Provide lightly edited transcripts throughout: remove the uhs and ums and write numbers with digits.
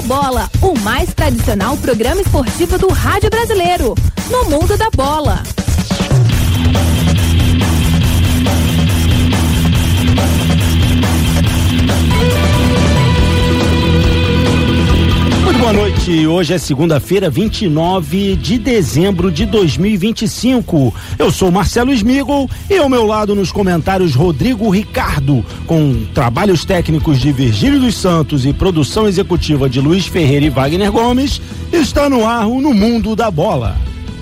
Bola, o mais tradicional programa esportivo do rádio brasileiro. No Mundo da Bola. Muito boa noite, hoje é segunda-feira, 29 de dezembro de 2025. Eu sou Marcelo Smigol e ao meu lado nos comentários Rodrigo Ricardo, com trabalhos técnicos de Virgílio dos Santos e produção executiva de Luiz Ferreira e Wagner Gomes, está no ar No Mundo da Bola.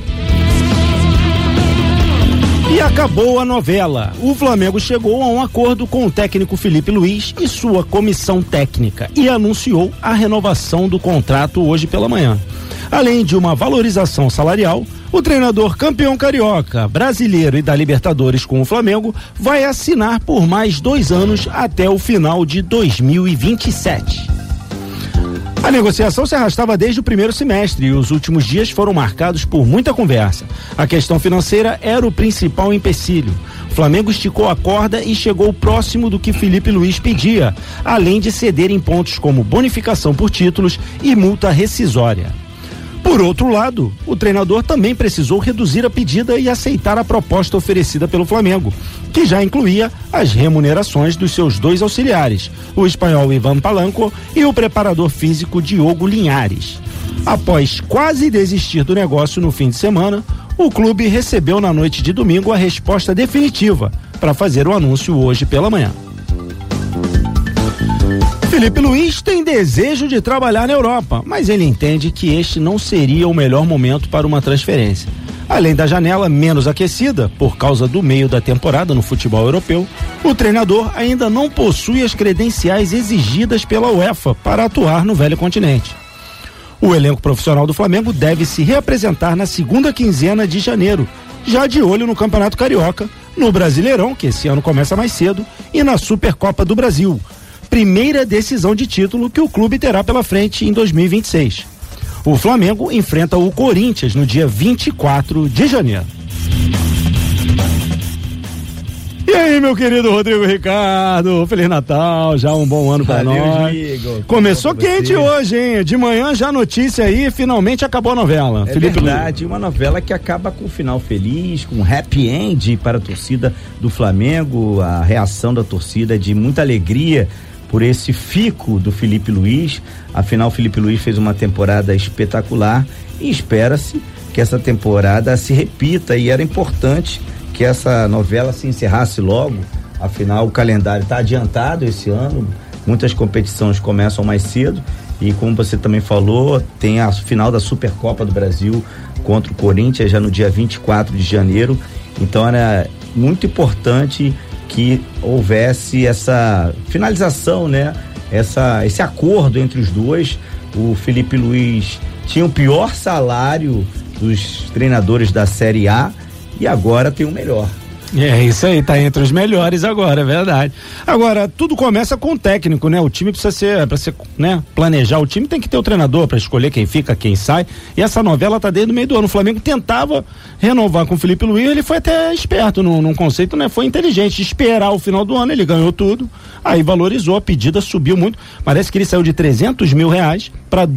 E acabou a novela. O Flamengo chegou a um acordo com o técnico Felipe Luiz e sua comissão técnica e anunciou a renovação do contrato hoje pela manhã. Além de uma valorização salarial, o treinador campeão carioca, brasileiro e da Libertadores com o Flamengo vai assinar por mais 2 anos até o final de 2027. A negociação se arrastava desde o primeiro semestre e os últimos dias foram marcados por muita conversa. A questão financeira era o principal empecilho. O Flamengo esticou a corda e chegou próximo do que Felipe Luiz pedia, além de ceder em pontos como bonificação por títulos e multa rescisória. Por outro lado, o treinador também precisou reduzir a pedida e aceitar a proposta oferecida pelo Flamengo, que já incluía as remunerações dos seus 2 auxiliares, o espanhol Ivan Palanco e o preparador físico Diogo Linhares. Após quase desistir do negócio no fim de semana, o clube recebeu na noite de domingo a resposta definitiva para fazer o anúncio hoje pela manhã. Felipe Luiz tem desejo de trabalhar na Europa, mas ele entende que este não seria o melhor momento para uma transferência. Além da janela menos aquecida, por causa do meio da temporada no futebol europeu, o treinador ainda não possui as credenciais exigidas pela UEFA para atuar no velho continente. O elenco profissional do Flamengo deve se reapresentar na segunda quinzena de janeiro, já de olho no Campeonato Carioca, no Brasileirão, que esse ano começa mais cedo, e na Supercopa do Brasil. Primeira decisão de título que o clube terá pela frente em 2026. O Flamengo enfrenta o Corinthians no dia 24 de janeiro. E aí, meu querido Rodrigo Ricardo, Feliz Natal, já um bom ano pra nós. Amigo, começou quente hoje, hein? De manhã já notícia aí, finalmente acabou a novela. É Felipe verdade, Luiz. Uma novela que acaba com um final feliz, com um happy end para a torcida do Flamengo. A reação da torcida é de muita alegria por esse fico do Felipe Luiz. Afinal, o Felipe Luiz fez uma temporada espetacular e espera-se que essa temporada se repita, e era importante que essa novela se encerrasse logo. Afinal, o calendário está adiantado esse ano, muitas competições começam mais cedo e, como você também falou, tem a final da Supercopa do Brasil contra o Corinthians já no dia 24 de janeiro, então era muito importante que houvesse essa finalização, né? Esse acordo entre os dois. O Felipe Luiz tinha o pior salário dos treinadores da Série A e agora tem o melhor. É isso aí, tá entre os melhores agora, é verdade. Agora, tudo começa com o técnico, né? O time precisa ser, né? Planejar o time, tem que ter o treinador para escolher quem fica, quem sai. E essa novela tá desde o meio do ano. O Flamengo tentava renovar com o Felipe Luiz, ele foi até esperto num conceito, né? Foi inteligente, esperar o final do ano, ele ganhou tudo, aí valorizou, a pedida subiu muito. Parece que ele saiu de R$300 mil para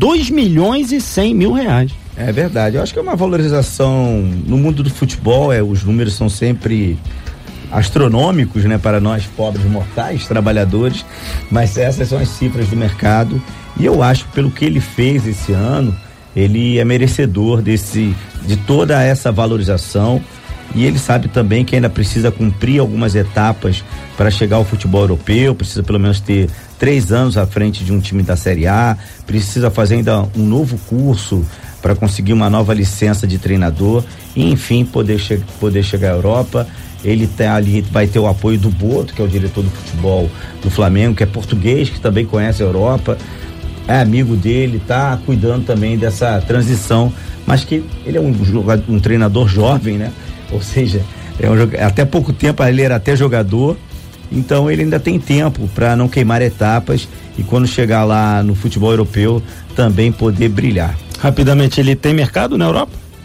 R$2.100.000. É verdade, eu acho que é uma valorização no mundo do futebol, os números são sempre astronômicos, né, para nós pobres mortais, trabalhadores, mas essas são as cifras do mercado, e eu acho que pelo que ele fez esse ano, ele é merecedor de toda essa valorização, e ele sabe também que ainda precisa cumprir algumas etapas para chegar ao futebol europeu, precisa pelo menos ter 3 anos à frente de um time da Série A, precisa fazer ainda um novo curso para conseguir uma nova licença de treinador e, enfim, poder chegar à Europa. Ele tá ali, vai ter o apoio do Boto, que é o diretor do futebol do Flamengo, que é português, que também conhece a Europa, é amigo dele, tá cuidando também dessa transição, mas que ele é um treinador jovem, né? Ou seja, até pouco tempo ele era até jogador, então ele ainda tem tempo para não queimar etapas e quando chegar lá no futebol europeu também poder brilhar. Rapidamente, ele tem mercado na Europa?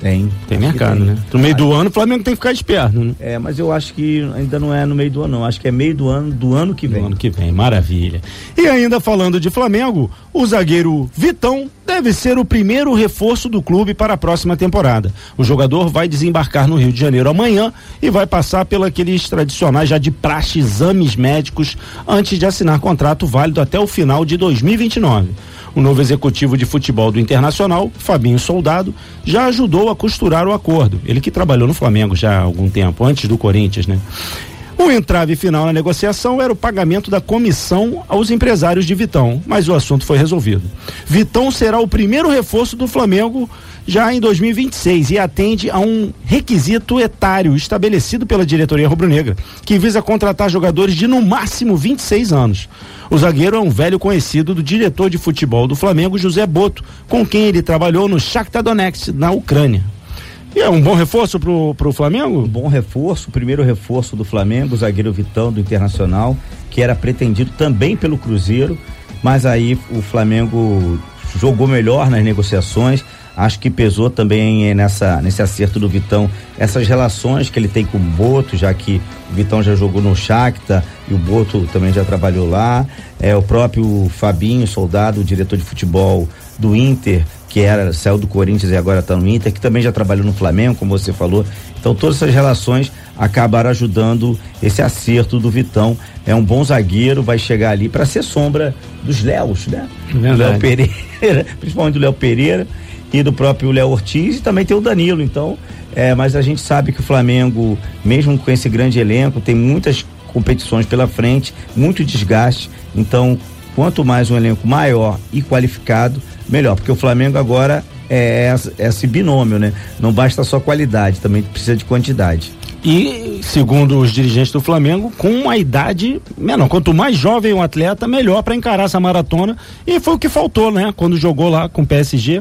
Tem mercado, né? No meio do ano o Flamengo tem que ficar esperto, né? Mas eu acho que ainda não é no meio do ano, não. Acho que é meio do ano que vem. Do ano que vem, maravilha. E ainda falando de Flamengo, o zagueiro Vitão deve ser o primeiro reforço do clube para a próxima temporada. O jogador vai desembarcar no Rio de Janeiro amanhã e vai passar pelos tradicionais já de praxe exames médicos antes de assinar contrato válido até o final de 2029. O novo executivo de futebol do Internacional, Fabinho Soldado, já ajudou a costurar o acordo. Ele que trabalhou no Flamengo já há algum tempo, antes do Corinthians, né? O entrave final na negociação era o pagamento da comissão aos empresários de Vitão, mas o assunto foi resolvido. Vitão será o primeiro reforço do Flamengo já em 2026 e atende a um requisito etário estabelecido pela diretoria rubro-negra, que visa contratar jogadores de no máximo 26 anos. O zagueiro é um velho conhecido do diretor de futebol do Flamengo, José Boto, com quem ele trabalhou no Shakhtar Donetsk, na Ucrânia. E é um bom reforço pro Flamengo? Um bom reforço, o primeiro reforço do Flamengo, o zagueiro Vitão do Internacional, que era pretendido também pelo Cruzeiro, mas aí o Flamengo jogou melhor nas negociações. Acho que pesou também nesse acerto do Vitão essas relações que ele tem com o Boto, já que o Vitão já jogou no Shakhtar e o Boto também já trabalhou lá. O próprio Fabinho Soldado, o diretor de futebol do Inter, que saiu do Corinthians e agora está no Inter, que também já trabalhou no Flamengo, como você falou. Então todas essas relações acabaram ajudando esse acerto do Vitão. É um bom zagueiro, vai chegar ali para ser sombra dos Léos, né? Do Léo Pereira, principalmente do Léo Pereira e do próprio Léo Ortiz, e também tem o Danilo. Então, mas a gente sabe que o Flamengo, mesmo com esse grande elenco, tem muitas competições pela frente, muito desgaste. Então, quanto mais um elenco maior e qualificado, melhor, porque o Flamengo agora é esse binômio, né? Não basta só qualidade, também precisa de quantidade. E, segundo os dirigentes do Flamengo, com uma idade menor. Quanto mais jovem o atleta, melhor para encarar essa maratona. E foi o que faltou, né? Quando jogou lá com o PSG,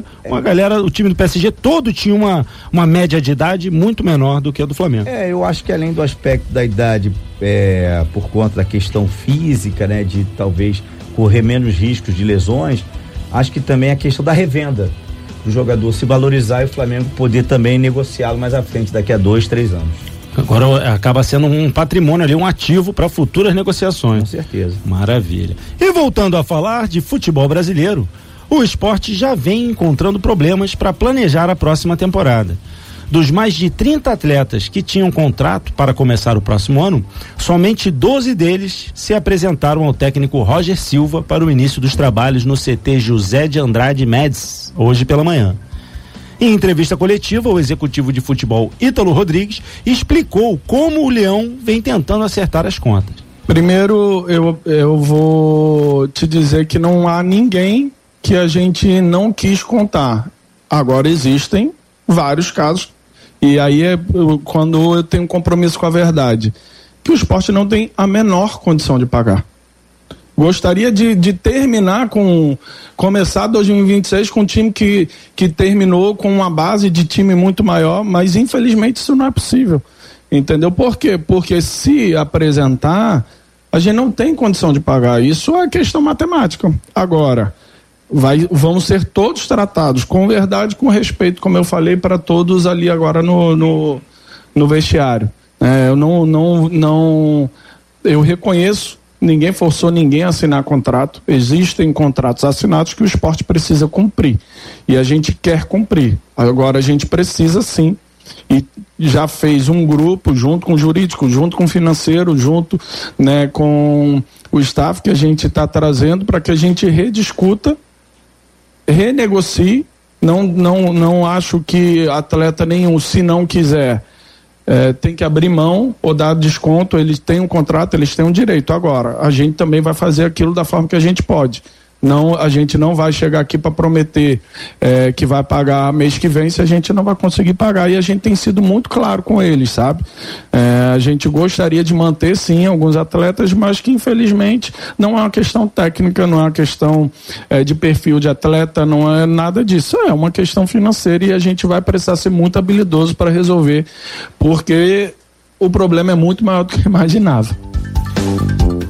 o time do PSG todo tinha uma média de idade muito menor do que a do Flamengo. Eu acho que além do aspecto da idade, por conta da questão física, né? De talvez correr menos riscos de lesões, acho que também a questão da revenda do jogador se valorizar e o Flamengo poder também negociá-lo mais à frente, daqui a 2-3 anos. Agora acaba sendo um patrimônio ali, um ativo para futuras negociações. Com certeza. Maravilha. E voltando a falar de futebol brasileiro, o esporte já vem encontrando problemas para planejar a próxima temporada. Dos mais de 30 atletas que tinham contrato para começar o próximo ano, somente 12 deles se apresentaram ao técnico Roger Silva para o início dos trabalhos no CT José de Andrade Médici, hoje pela manhã. Em entrevista coletiva, o executivo de futebol Ítalo Rodrigues explicou como o Leão vem tentando acertar as contas. Primeiro, eu vou te dizer que não há ninguém que a gente não quis contar. Agora existem vários casos, e aí quando eu tenho um compromisso com a verdade, que o esporte não tem a menor condição de pagar. Gostaria de terminar começar 2026 com um time que terminou com uma base de time muito maior, mas infelizmente isso não é possível, entendeu? Por quê? Porque se apresentar, a gente não tem condição de pagar, isso é questão matemática. Agora, vão ser todos tratados com verdade, com respeito, como eu falei para todos ali agora no vestiário. Eu reconheço, ninguém forçou ninguém a assinar contrato. Existem contratos assinados que o esporte precisa cumprir. E a gente quer cumprir. Agora a gente precisa sim. E já fez um grupo junto com o jurídico, junto com o financeiro, junto, né, com o staff que a gente está trazendo para que a gente rediscuta, renegocie. Não acho que atleta nenhum, se não quiser, tem que abrir mão ou dar desconto. Eles têm um contrato, eles têm um direito. Agora, a gente também vai fazer aquilo da forma que a gente pode. A gente não vai chegar aqui para prometer que vai pagar mês que vem se a gente não vai conseguir pagar, e a gente tem sido muito claro com eles, sabe? A gente gostaria de manter sim alguns atletas, mas que infelizmente não é uma questão técnica, não é uma questão de perfil de atleta, não é nada disso, é uma questão financeira, e a gente vai precisar ser muito habilidoso para resolver, porque o problema é muito maior do que imaginava.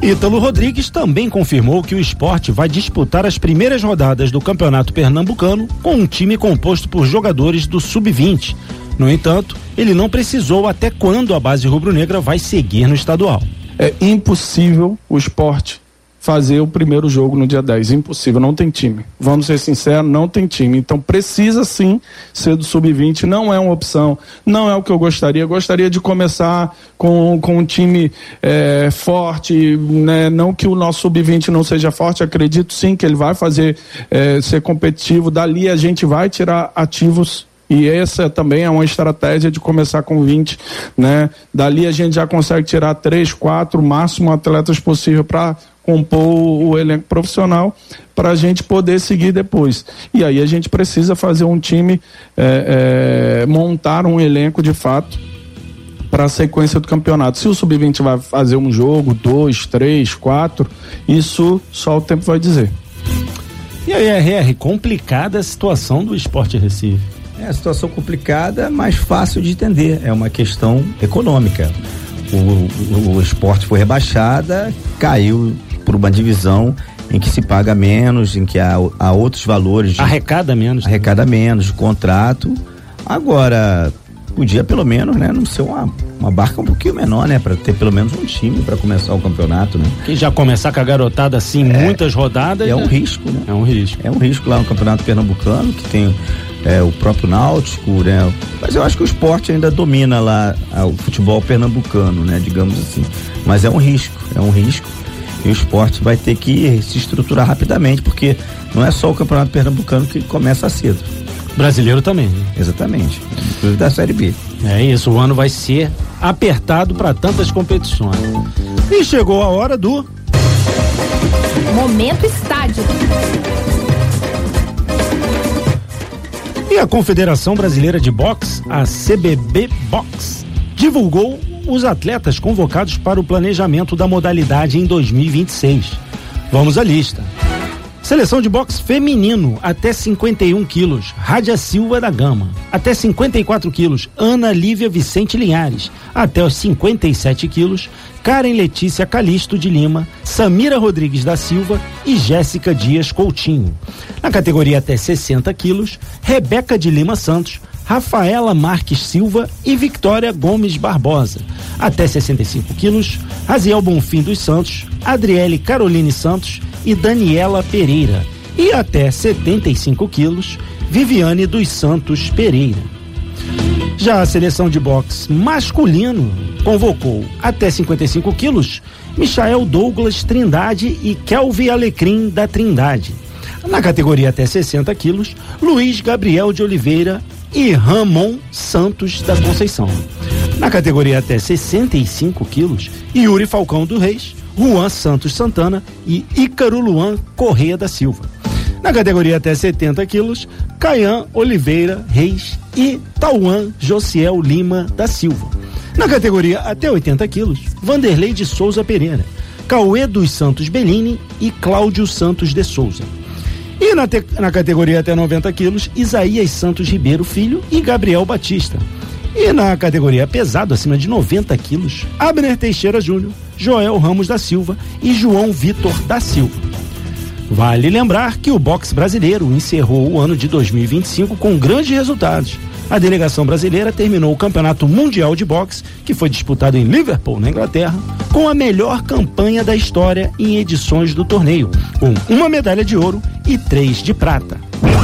Ítalo Rodrigues também confirmou que o Sport vai disputar as primeiras rodadas do Campeonato Pernambucano com um time composto por jogadores do Sub-20. No entanto, ele não precisou até quando a base rubro-negra vai seguir no estadual. É impossível o Sport fazer o primeiro jogo no dia 10, impossível, não tem time, vamos ser sinceros, não tem time, então precisa sim ser do Sub-20, não é uma opção, não é o que eu gostaria de começar com um time forte, né? Não que o nosso Sub-20 não seja forte, acredito sim que ele vai fazer ser competitivo, dali a gente vai tirar ativos. E essa também é uma estratégia de começar com 20, né? Dali a gente já consegue tirar 3, 4, máximo atletas possível para compor o elenco profissional para a gente poder seguir depois. E aí a gente precisa fazer um time, montar um elenco de fato para a sequência do campeonato. Se o Sub-20 vai fazer um jogo, 2, 3, 4, isso só o tempo vai dizer. E aí, RR, complicada a situação do Sport Recife. É a situação complicada, mas fácil de entender. É uma questão econômica. O esporte foi rebaixada, caiu por uma divisão em que se paga menos, em que há outros valores. Arrecada menos de contrato. Agora, podia pelo menos, né, não ser uma barca um pouquinho menor, né, para ter pelo menos um time para começar o campeonato, né? Que já começar com a garotada assim, muitas rodadas. Um risco, né? É um risco. É um risco lá no Campeonato Pernambucano, que tem o próprio Náutico, né? Mas eu acho que o esporte ainda domina lá o futebol pernambucano, né? Digamos assim. Mas é um risco. E o esporte vai ter que se estruturar rapidamente, porque não é só o Campeonato Pernambucano que começa cedo. Brasileiro também, né? Exatamente. Inclusive da Série B. É isso, o ano vai ser apertado para tantas competições. E chegou a hora do Momento Estádio. E a Confederação Brasileira de Boxe, a CBB Boxe, divulgou os atletas convocados para o planejamento da modalidade em 2026. Vamos à lista. Seleção de boxe feminino, até 51 quilos, Rádia Silva da Gama. Até 54 quilos, Ana Lívia Vicente Linhares. Até os 57 quilos, Karen Letícia Calixto de Lima, Samira Rodrigues da Silva e Jéssica Dias Coutinho. Na categoria até 60 quilos, Rebeca de Lima Santos, Rafaela Marques Silva e Victória Gomes Barbosa. Até 65 quilos, Raziel Bonfim dos Santos, Adriele Caroline Santos e Daniela Pereira. E até 75 quilos, Viviane dos Santos Pereira. Já a seleção de boxe masculino convocou até 55 quilos Michael Douglas Trindade e Kelvin Alecrim da Trindade. Na categoria até 60 quilos, Luiz Gabriel de Oliveira e Ramon Santos da Conceição. Na categoria até 65 quilos, Yuri Falcão do Reis, Juan Santos Santana e Ícaro Luan Correia da Silva. Na categoria até 70 quilos, Caian Oliveira Reis e Tauan Josiel Lima da Silva. Na categoria até 80 quilos, Vanderlei de Souza Pereira, Cauê dos Santos Bellini e Cláudio Santos de Souza. E na categoria até 90 quilos, Isaías Santos Ribeiro Filho e Gabriel Batista. E na categoria pesado, acima de 90 quilos, Abner Teixeira Júnior, Joel Ramos da Silva e João Vitor da Silva. Vale lembrar que o boxe brasileiro encerrou o ano de 2025 com grandes resultados. A delegação brasileira terminou o Campeonato Mundial de Boxe, que foi disputado em Liverpool, na Inglaterra, com a melhor campanha da história em edições do torneio, com 1 medalha de ouro e 3 de prata.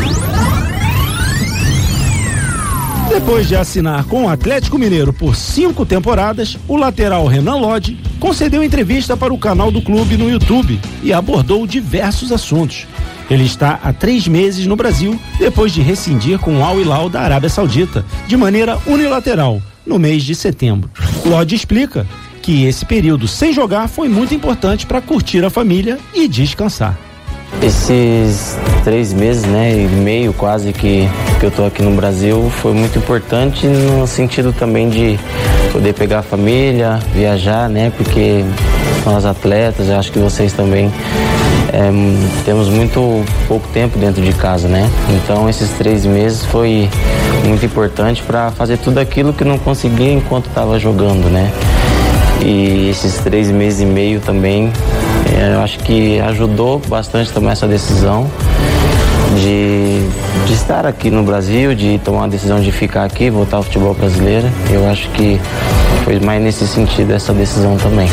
Depois de assinar com o Atlético Mineiro por 5 temporadas, o lateral Renan Lodge concedeu entrevista para o canal do clube no YouTube e abordou diversos assuntos. Ele está há 3 meses no Brasil, depois de rescindir com o Al Hilal da Arábia Saudita, de maneira unilateral, no mês de setembro. Lodge explica que esse período sem jogar foi muito importante para curtir a família e descansar. Esses 3 meses, né, e meio quase que eu tô aqui no Brasil, foi muito importante no sentido também de poder pegar a família, viajar, né, porque nós atletas, eu acho que vocês também temos muito pouco tempo dentro de casa, né, então esses 3 meses foi muito importante para fazer tudo aquilo que não conseguia enquanto estava jogando, né. E esses 3 meses e meio também, eu acho que ajudou bastante tomar essa decisão de estar aqui no Brasil, de tomar a decisão de ficar aqui, voltar ao futebol brasileiro. Eu acho que foi mais nesse sentido essa decisão também.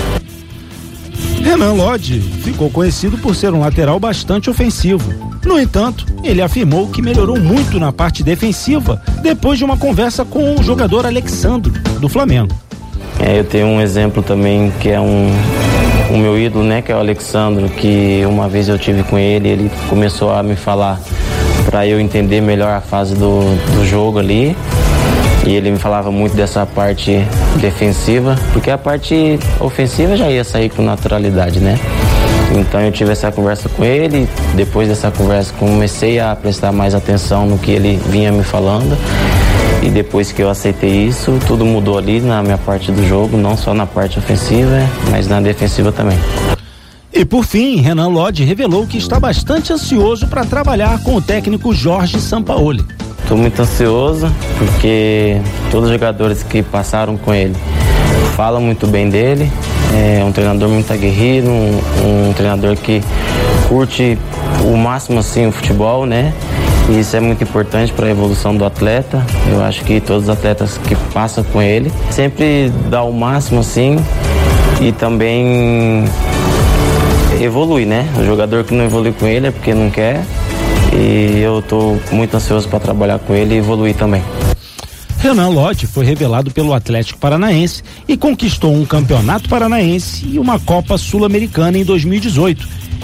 Renan Lodge ficou conhecido por ser um lateral bastante ofensivo. No entanto, ele afirmou que melhorou muito na parte defensiva depois de uma conversa com o jogador Alexandro, do Flamengo. Eu tenho um exemplo também que é o meu ídolo, né, que é o Alexandro, que uma vez eu tive com ele começou a me falar para eu entender melhor a fase do jogo ali. E ele me falava muito dessa parte defensiva, porque a parte ofensiva já ia sair com naturalidade, né? Então eu tive essa conversa com ele, depois dessa conversa comecei a prestar mais atenção no que ele vinha me falando. E depois que eu aceitei isso, tudo mudou ali na minha parte do jogo, não só na parte ofensiva, mas na defensiva também. E por fim, Renan Lodge revelou que está bastante ansioso para trabalhar com o técnico Jorge Sampaoli. Estou muito ansioso porque todos os jogadores que passaram com ele falam muito bem dele. É um treinador muito aguerrido, um treinador que curte o máximo assim o futebol, né? E isso é muito importante para a evolução do atleta. Eu acho que todos os atletas que passam com ele sempre dá o máximo assim e também evolui, né? O jogador que não evolui com ele é porque não quer. E eu estou muito ansioso para trabalhar com ele e evoluir também. Renan Lodge foi revelado pelo Atlético Paranaense e conquistou um campeonato paranaense e uma Copa Sul-Americana em 2018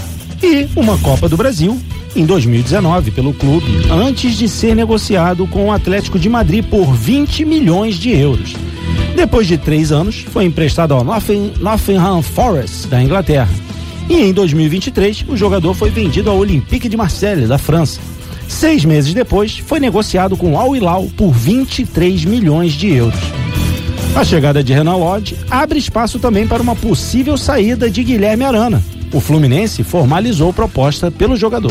e uma Copa do Brasil em 2019 pelo clube, antes de ser negociado com o Atlético de Madrid por 20 milhões de euros. Depois de 3 anos, foi emprestado ao Nottingham Forest da Inglaterra. E em 2023, o jogador foi vendido ao Olympique de Marseille, da França. 6 meses depois, foi negociado com o Al Hilal por 23 milhões de euros. A chegada de Renan Lodge abre espaço também para uma possível saída de Guilherme Arana. O Fluminense formalizou proposta pelo jogador.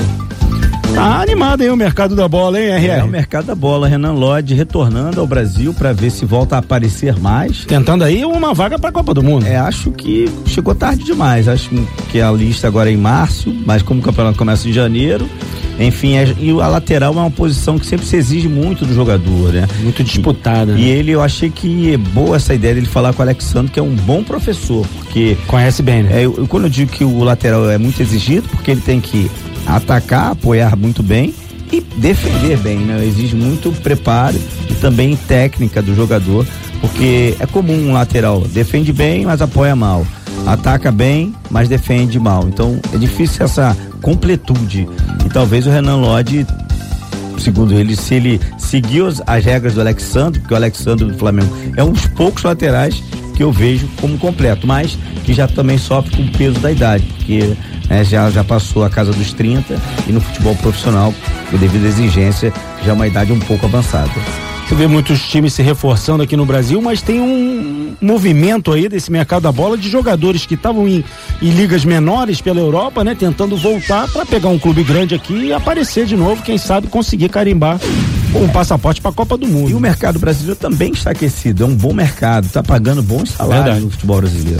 Tá animado aí o mercado da bola, hein, RR? É o mercado da bola. Renan Lodge retornando ao Brasil para ver se volta a aparecer mais. Tentando aí uma vaga para a Copa do Mundo. Acho que chegou tarde demais. Acho que a lista agora é em março, mas como o campeonato começa em janeiro, enfim, e a lateral é uma posição que sempre se exige muito do jogador, né? Muito disputada. E eu achei que é boa essa ideia dele falar com o Alexandre, que é um bom professor, porque conhece bem, né? Quando eu digo que o lateral é muito exigido, porque ele tem que atacar, apoiar muito bem e defender bem, né? Exige muito preparo e também técnica do jogador, porque é comum um lateral defende bem, mas apoia mal, ataca bem, mas defende mal. Então é difícil essa completude. E talvez o Renan Lodge, segundo ele, se ele seguir as regras do Alexandre, porque o Alexandre do Flamengo é um dos poucos laterais que eu vejo como completo, mas que já também sofre com o peso da idade, porque já passou a casa dos 30 e no futebol profissional, devido à exigência, já é uma idade um pouco avançada. Você vê muitos times se reforçando aqui no Brasil, mas tem um movimento aí desse mercado da bola de jogadores que estavam em ligas menores pela Europa, né? Tentando voltar para pegar um clube grande aqui e aparecer de novo, quem sabe conseguir carimbar um passaporte para a Copa do Mundo. E o mercado brasileiro também está aquecido, é um bom mercado, está pagando bons salários no futebol brasileiro.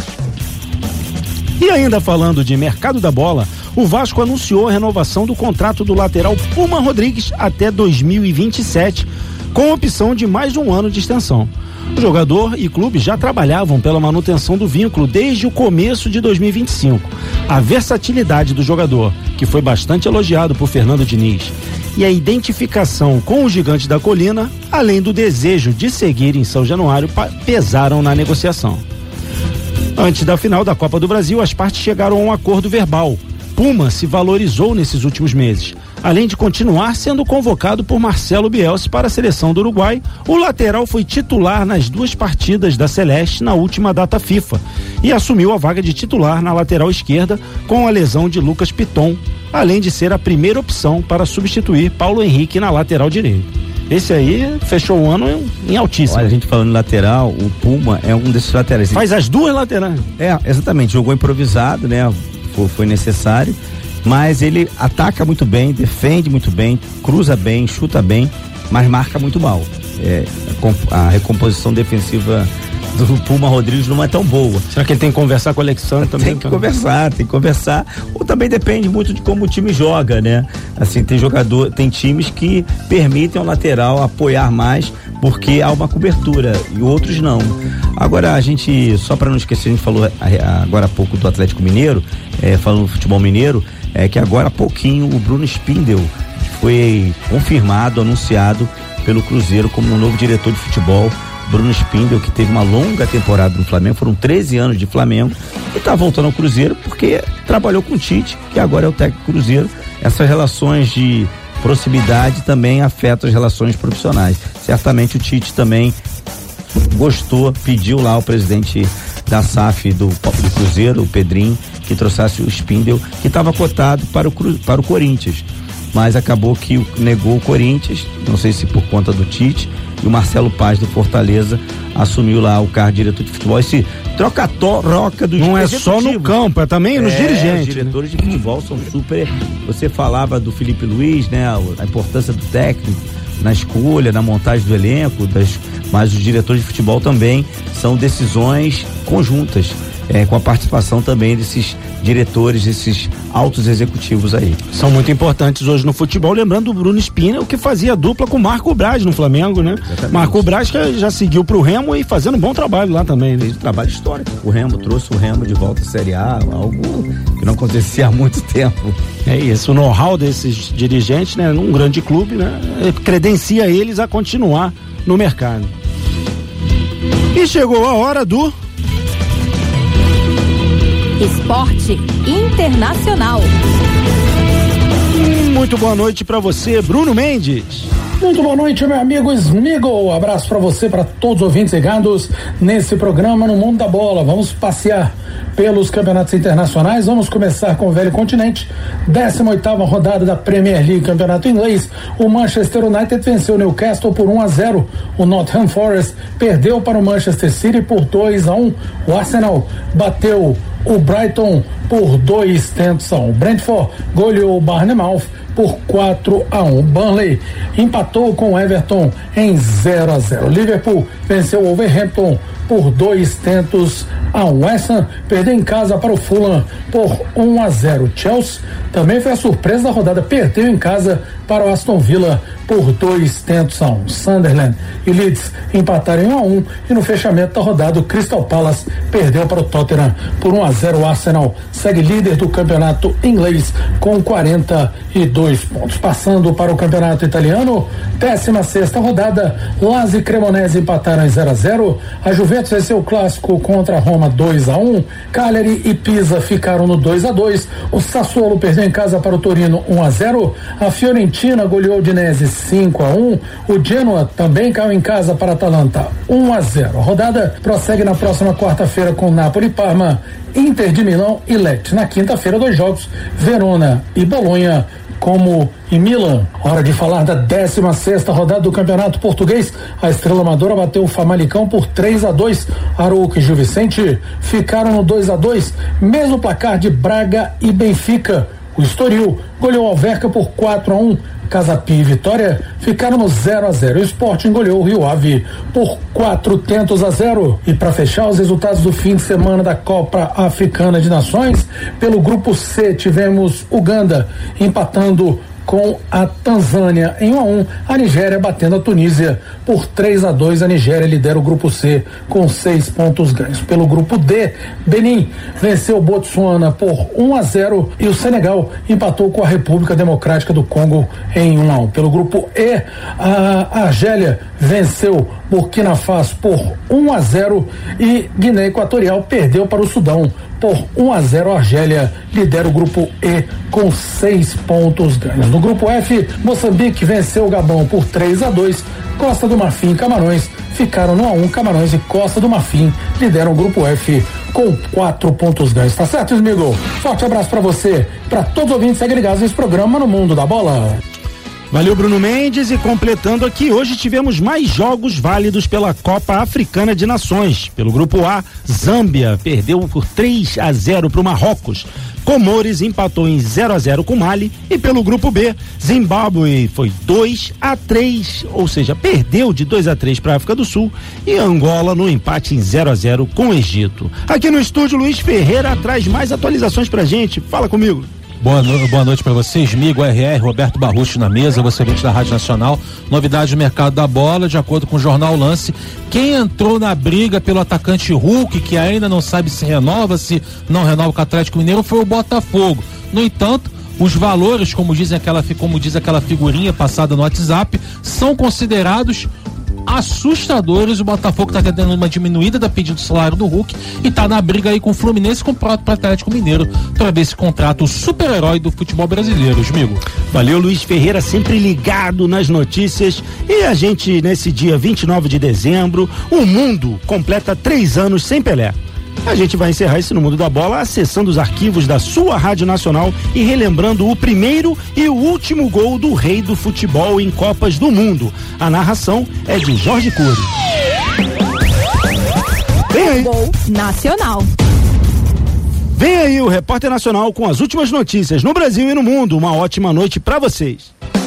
E ainda falando de mercado da bola, o Vasco anunciou a renovação do contrato do lateral Puma Rodrigues até 2027, com opção de mais um ano de extensão. O jogador e clube já trabalhavam pela manutenção do vínculo desde o começo de 2025. A versatilidade do jogador, que foi bastante elogiado por Fernando Diniz, e a identificação com o Gigante da Colina, além do desejo de seguir em São Januário, pesaram na negociação. Antes da final da Copa do Brasil, as partes chegaram a um acordo verbal. Puma se valorizou nesses últimos meses. Além de continuar sendo convocado por Marcelo Bielsa para a seleção do Uruguai, o lateral foi titular nas 2 partidas da Celeste na última data FIFA e assumiu a vaga de titular na lateral esquerda com a lesão de Lucas Piton, além de ser a primeira opção para substituir Paulo Henrique na lateral direita. Esse aí fechou o ano em altíssimo. Olha, a gente falando lateral, o Puma é um desses laterais. Faz as 2 laterais. Exatamente, jogou improvisado, né? Foi necessário, mas ele ataca muito bem, defende muito bem, cruza bem, chuta bem, mas marca muito mal. A recomposição defensiva do Puma Rodrigues não é tão boa. Será que ele tem que conversar com o Alexandre também? Tem que conversar. Ou também depende muito de como o time joga, né? Assim, tem times que permitem ao lateral apoiar mais porque há uma cobertura e outros não. Agora, só para não esquecer, a gente falou agora há pouco do Atlético Mineiro, falando do futebol mineiro, que agora há pouquinho o Bruno Spindel foi confirmado, anunciado pelo Cruzeiro como um novo diretor de futebol. Bruno Spindel, que teve uma longa temporada no Flamengo, foram 13 anos de Flamengo, e tá voltando ao Cruzeiro porque trabalhou com o Tite, que agora é o técnico do Cruzeiro. Essas relações de proximidade também afetam as relações profissionais. Certamente o Tite também gostou, pediu lá ao presidente da SAF do Cruzeiro, o Pedrinho, que trouxesse o Spindel, que estava cotado para o Corinthians, mas acabou que negou o Corinthians, não sei se por conta do Tite, e o Marcelo Paz do Fortaleza assumiu lá o cargo de diretor de futebol. Esse troca-troca do não é só no campo, é também nos dirigentes. Os diretores de futebol são super. Você falava do Felipe Luiz, né? A importância do técnico na escolha, na montagem do elenco, mas os diretores de futebol também são decisões conjuntas, com a participação também desses diretores, desses altos executivos aí. São muito importantes hoje no futebol, lembrando o Bruno Spindel, que fazia dupla com o Marco Braz no Flamengo, né? Exatamente. Marco Braz que já seguiu pro Remo e fazendo um bom trabalho lá também, né? Fez um trabalho histórico. O Remo trouxe o Remo de volta à Série A, algo que não acontecia há muito tempo. É isso, o know-how desses dirigentes, né? Num grande clube, né? Credencia eles a continuar no mercado. E chegou a hora do Esporte Internacional. Muito boa noite para você, Bruno Mendes. Muito boa noite, meu amigo Smigol. Abraço para você, para todos os ouvintes ligados nesse programa No Mundo da Bola. Vamos passear pelos campeonatos internacionais. Vamos começar com o Velho Continente. 18ª rodada da Premier League, campeonato inglês. O Manchester United venceu o Newcastle por 1-0. O Nottingham Forest perdeu para o Manchester City por 2-1. O Arsenal bateu o Brighton por 2-1. O Brentford goleou o Bournemouth por 4-1. Burnley empatou com o Everton em 0-0. Liverpool venceu o Wolverhampton por 2-1. West Ham perdeu em casa para o Fulham por 1-0. Chelsea também foi a surpresa da rodada, perdeu em casa para o Aston Villa por 2-1. Sunderland e Leeds empataram em 1-1 e no fechamento da rodada o Crystal Palace perdeu para o Tottenham por 1-0. O Arsenal segue líder do campeonato inglês com 42 pontos. Passando para o campeonato italiano, 16ª rodada, Lazio e Cremonese empataram em 0-0. A Juventus venceu o clássico contra a Roma 2-1. Cagliari e Pisa ficaram no 2-2. O Sassuolo perdeu em casa para o Torino 1-0. A Fiorentina goleou o Udinese 5-1. O Genoa também caiu em casa para a Atalanta 1-0. A rodada prossegue na próxima quarta-feira com Napoli e Parma, Inter de Milão e Lecce. Na quinta-feira, 2 jogos, Verona e Bolonha, como em Milan. Hora de falar da 16ª rodada do Campeonato Português. A Estrela Amadora bateu o Famalicão por 3-2. Arouca e Gil Vicente ficaram no 2-2, mesmo placar de Braga e Benfica. O Estoril goleou o Alverca por 4-1. Casapi e Vitória ficaram no 0-0. O Sporting goleou o Rio Ave por 4-0. E para fechar os resultados do fim de semana da Copa Africana de Nações, pelo grupo C tivemos Uganda empatando com a Tanzânia em 1-1, a Nigéria batendo a Tunísia por 3-2. A Nigéria lidera o grupo C com 6 pontos ganhos. Pelo grupo D, Benin venceu o Botsuana por 1-0 e o Senegal empatou com a República Democrática do Congo em 1-1. Pelo grupo E, a Argélia venceu Burkina Faso por 1-0 e Guiné Equatorial perdeu para o Sudão por 1-0. A Argélia lidera o grupo E com 6 pontos ganhos. No grupo F, Moçambique venceu o Gabão por 3-2. Costa do Marfim e Camarões ficaram no 1-1. Camarões e Costa do Marfim lideram o grupo F com 4 pontos ganhos. Tá certo, Smigo? Forte abraço pra você, pra todos os ouvintes, segue ligados nesse programa No Mundo da Bola. Valeu, Bruno Mendes, e completando aqui, hoje tivemos mais jogos válidos pela Copa Africana de Nações. Pelo grupo A, Zâmbia perdeu por 3-0 para o Marrocos. Comores empatou em 0-0 com Mali e pelo grupo B, Zimbábue foi 2-3, ou seja, perdeu de 2-3 para a África do Sul e Angola no empate em 0-0 com o Egito. Aqui no estúdio, Luiz Ferreira traz mais atualizações pra gente. Fala comigo. Boa noite para vocês, Migo, RR, Roberto Barrucho na mesa, você ouvinte da Rádio Nacional. Novidade no mercado da bola, de acordo com o Jornal Lance, quem entrou na briga pelo atacante Hulk, que ainda não sabe se renova, se não renova com o Atlético Mineiro, foi o Botafogo. No entanto, os valores, como diz aquela figurinha passada no WhatsApp, são considerados assustadores. O Botafogo está tendo uma diminuída da pedida do salário do Hulk e está na briga aí com o Fluminense e com o próprio Atlético Mineiro para ver se contrata o super-herói do futebol brasileiro, amigo. Valeu, Luiz Ferreira, sempre ligado nas notícias. E a gente, nesse dia 29 de dezembro, o mundo completa 3 anos sem Pelé. A gente vai encerrar isso no Mundo da Bola acessando os arquivos da sua Rádio Nacional e relembrando o primeiro e o último gol do rei do futebol em Copas do Mundo. A narração é de Jorge Cury. Vem aí. Gol Nacional. Vem aí o Repórter Nacional com as últimas notícias no Brasil e no mundo. Uma ótima noite pra vocês.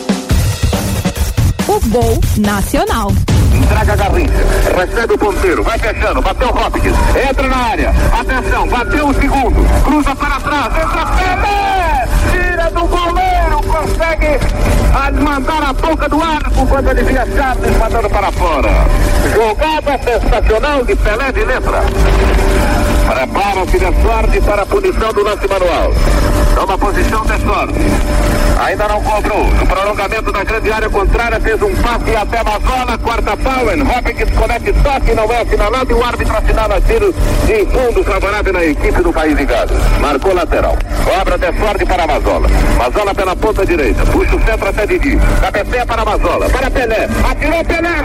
O Gol Nacional. Entrega Garrincha, recebe o ponteiro, vai fechando, bateu o Hopkins, entra na área, atenção, bateu o segundo, cruza para trás, entra Pelé, tira do goleiro, consegue mandar a boca do arco quando ele via Charles mandando para fora. Jogada sensacional de Pelé de letra. Prepara-se de sorte para a punição do lance manual. Toma posição de sorte. Ainda não cobrou. No prolongamento da grande área contrária, fez um passe até Mazola, quarta Powen. Hopkins comete toque, não é assinalado e o árbitro assinala tiro de fundo favorável na equipe do País de Gales. Marcou lateral. Cobra de sorte para Mazola. Mazola pela ponta direita. Puxa o centro até Didi. Cabeceia para Mazola. Para Pelé. Atirou Pelé.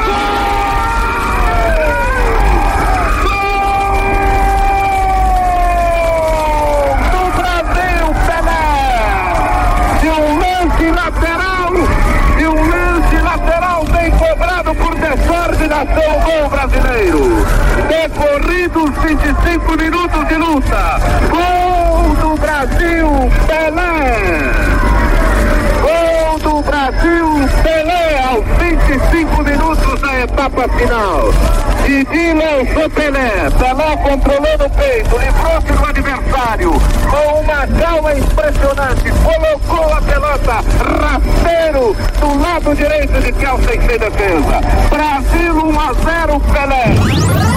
O gol brasileiro, decorridos 25 minutos de luta, gol do Brasil, Pelé, gol do Brasil, Pelé, aos 25 minutos da etapa final. Didi lançou Pelé, Pelé controlou no peito, livrou-se do adversário, com uma calma impressionante, colocou a pelota rasteiro do lado direito de Kelsey sem defesa. Brasil 1-0, Pelé.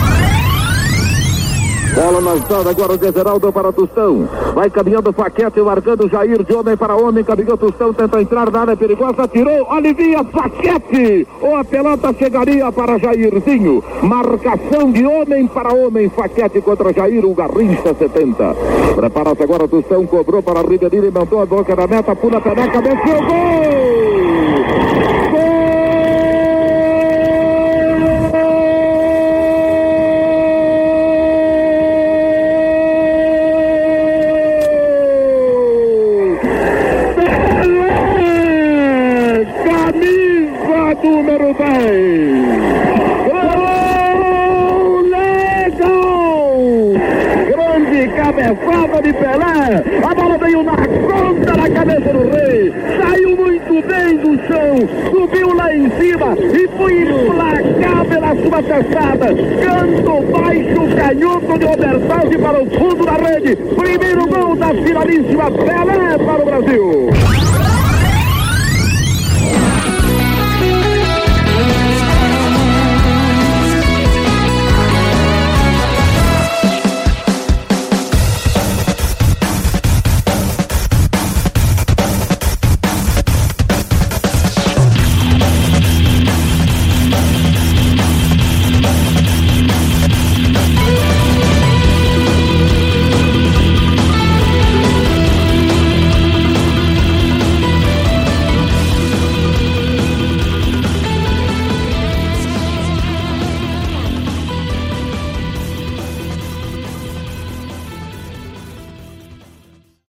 Bola lançada agora de Geraldo para Tostão. Vai caminhando Faquete, largando Jair de homem para homem. Caminhou Tostão, tenta entrar na área perigosa, tirou, alivia Faquete. Ou a pelota chegaria para Jairzinho. Marcação de homem para homem. Faquete contra Jair, o Garrincha 70. Prepara-se agora Tostão, cobrou para Ribeirinho, mandou a boca da meta, pula a peneca, venceu o gol! Número 10. Gol legal! Grande cabeçada de Pelé. A bola veio na ponta da cabeça do rei. Saiu muito bem do chão. Subiu lá em cima e foi implacável na sua testada. Canto baixo, canhoto de Obersaldi para o fundo da rede. Primeiro gol da finalíssima Pelé para o Brasil.